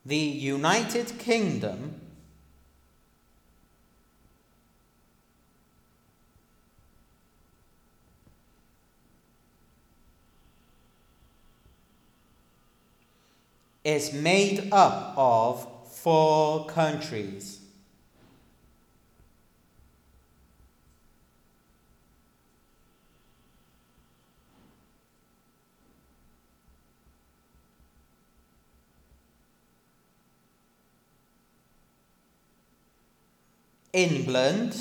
The United Kingdom is made up of 4 countries. England,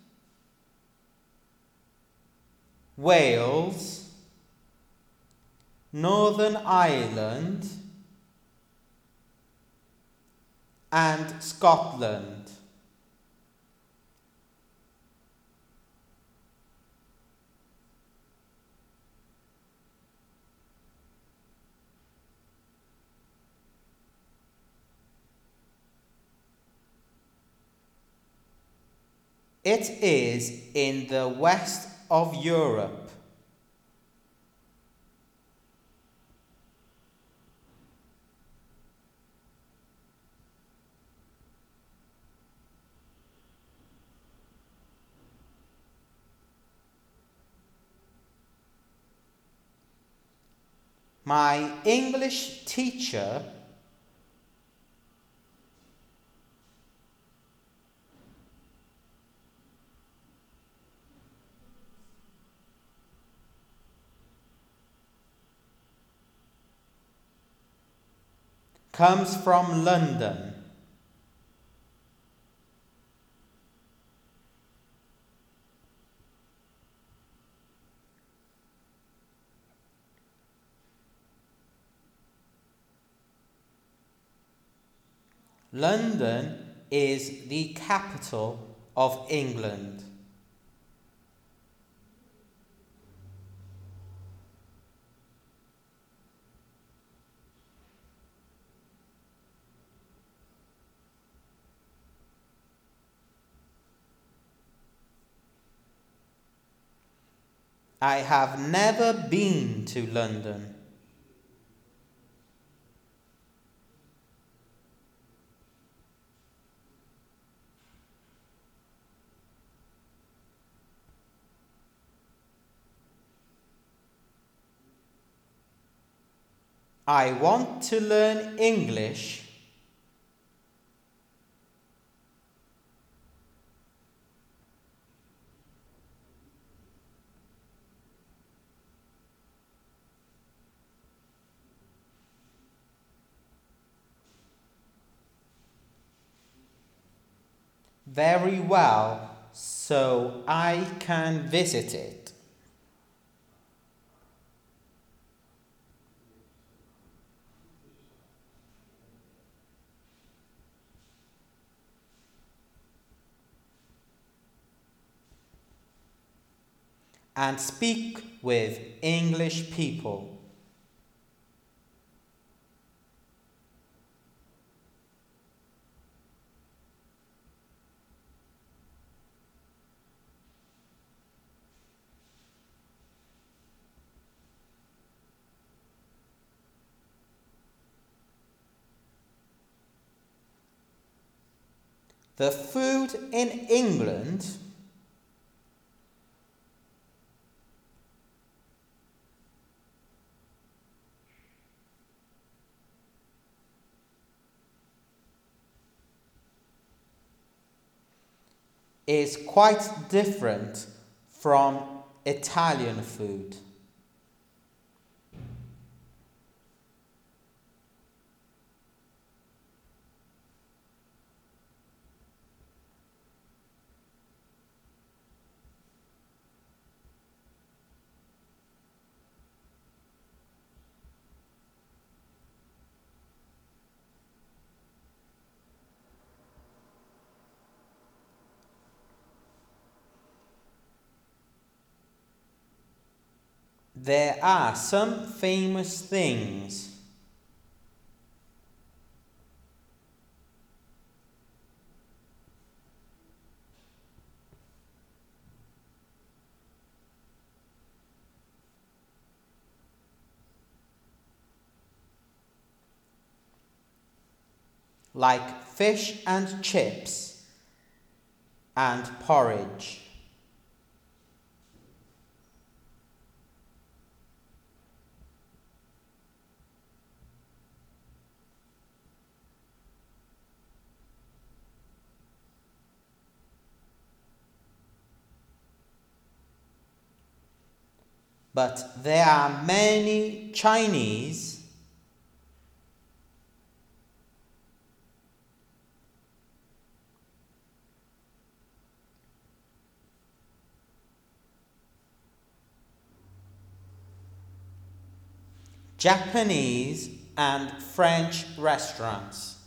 Wales, Northern Ireland, and Scotland. It is in the west of Europe. My English teacher comes from London. London is the capital of England. I have never been to London. I want to learn English very well so I can visit it. And speak with English people. The food in England is quite different from Italian food. There are some famous things. like fish and chips and porridge. But there are many Chinese Japanese and French restaurants.